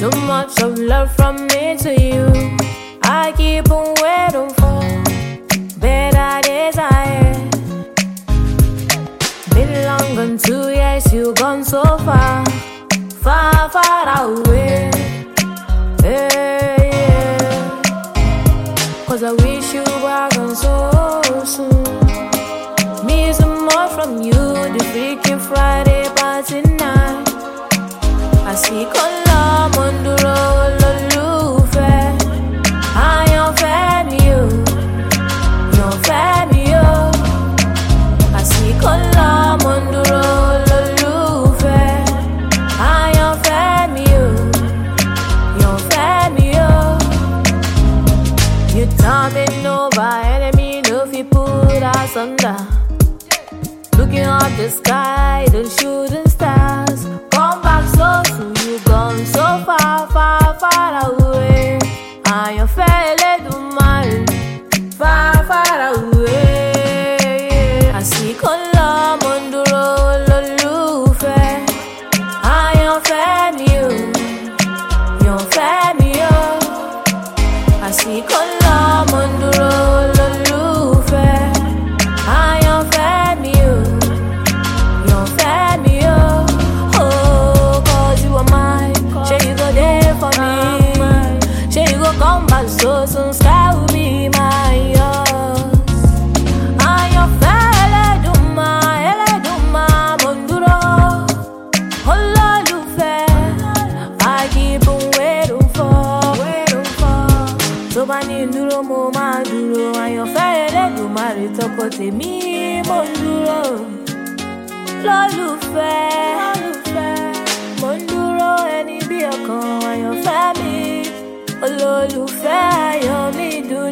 So much of love from me to you. I keep on waiting for better days ahead. Been long gone 2 years, you gone so far, far, far away. Hey, yeah. 'Cause I wish you were gone so soon. Me some more from you, the freaky Friday party night. I see color monduro lolufe. I am family, your family. I see color monduro lolufe. I am family, your family. You turning over enemy, no fi put us under. Looking up the sky, the shooting stars. Come back so soon, you gone so far, far, far away. I am fairly do my far, far away. I see color monduro lolufe. I am family, your family. I see color monduro lolufe. I am family, your family. Oh, 'cause you are mine. Say you go there for me. Say you go come back so soon. Sky will be my yours. I am family, Eleduma, monduro ololufe. I keep on waiting for. So bani nduro mo ma duro. I am Eleduma re toko temi monduro lolufe. Monduro ẹni bí ọkàn ayọ̀fẹ́ mi, olólùfẹ́ ayọ̀ mi dùn.